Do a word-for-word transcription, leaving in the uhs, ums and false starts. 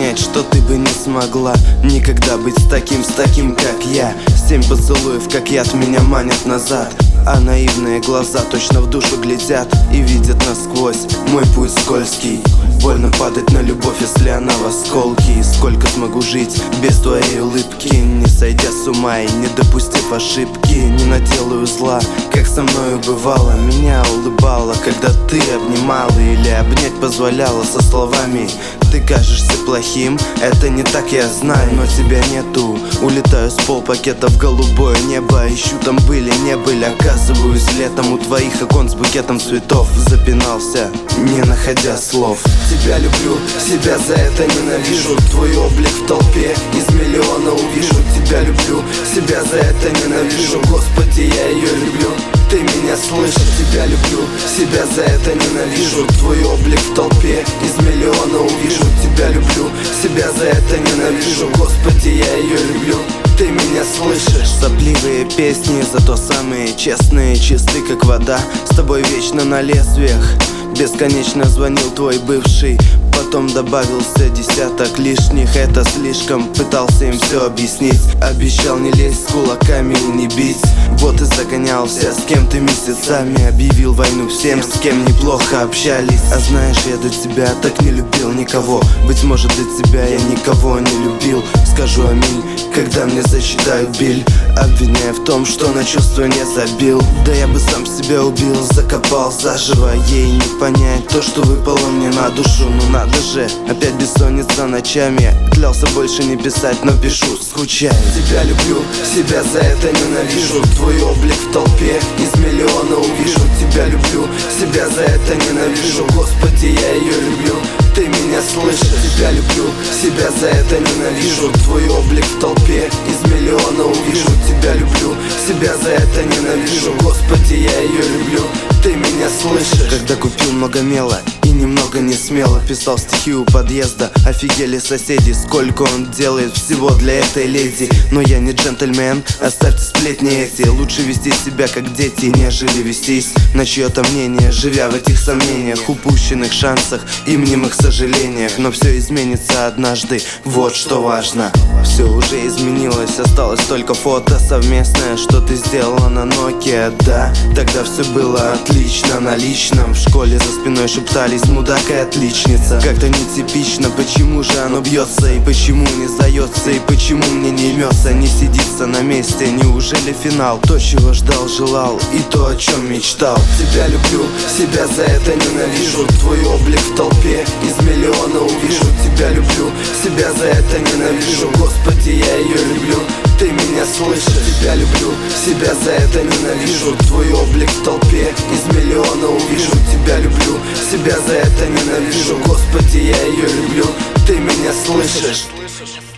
понять, что ты бы не смогла никогда быть с таким, с таким, как я. Семь поцелуев, как яд, меня манят назад, а наивные глаза точно в душу глядят и видят насквозь. Мой путь скользкий, больно падать на любовь, если она в осколке. И сколько смогу жить без твоей улыбки, не сойдя с ума и не допустив ошибки. Не наделаю зла, как со мною бывало. Меня улыбало, когда ты обнимала или обнять позволяла со словами: ты кажешься плохим, это не так, я знаю, но тебя нету. Улетаю с полпакета в голубое небо, ищу там были, не были. Оказываюсь летом у твоих окон с букетом цветов. Запинался, не находя слов. Тебя люблю, себя за это ненавижу. Твой облик в толпе из миллиона увижу. Тебя люблю, себя за это ненавижу. Господи, я ее люблю, ты меня слышишь? Тебя люблю, себя за это ненавижу. Твой облик в толпе из миллиона увижу. Тебя люблю, себя за это ненавижу. Господи, я ее люблю, ты меня слышишь? Сопливые песни, зато самые честные, чисты как вода. С тобой вечно на лезвиях. Бесконечно звонил твой бывший, потом добавился десяток лишних. Это слишком, пытался им все объяснить. Обещал не лезть с кулаками и не бить. Вот и загонялся с кем ты месяцами. Объявил войну всем, с кем неплохо общались. А знаешь, я до тебя так не любил никого. Быть может, до тебя я никого не любил. Скажу аминь, когда мне засчитают биль, обвиняя в том, что на чувства не забил. Да я бы сам себя убил, закопал заживо. Ей не понять то, что выпало мне на душу. Ну надо же, опять бессонница ночами. Клялся больше не писать, но пишу, скучаю. Тебя люблю, себя за это ненавижу. Твой облик в толпе из миллиона увижу. Тебя люблю, себя за это ненавижу. Господи, я ее люблю, ты меня слышишь? Тебя люблю, себя за это ненавижу. Твой облик в толпе из миллиона увижу. Тебя люблю, себя за это ненавижу. Господи, я ее люблю, ты меня слышишь? Когда купил много мела и немного не смело писал стихи у подъезда, офигели соседи, сколько он делает всего для этой леди. Но я не джентльмен, оставьте сплетни эти. Лучше вести себя как дети, нежели вестись на чье-то мнение, живя в этих сомнениях, упущенных шансах и мнимых сожалениях. Но все изменится однажды, вот что важно. Все уже изменилось, осталось только фото совместное, что ты сделала на Nokia. Да, тогда все было отлично на личном. В школе за спиной шептались мудак и отличница. Как-то нетипично, почему же оно бьется и почему не сдается, и почему мне не имется, не сидится на месте. Неужели финал? То, чего ждал, желал, и то, о чем мечтал. Тебя люблю, себя за это ненавижу. Твой облик в толпе из миллиона увижу. Тебя люблю, себя за это ненавижу. Господи, я ее люблю, ты меня слышишь? Тебя люблю, себя за это ненавижу. Твой облик в толпе из миллиона увижу. Тебя люблю, себя за это ненавижу. Господи, я ее люблю, ты меня слышишь?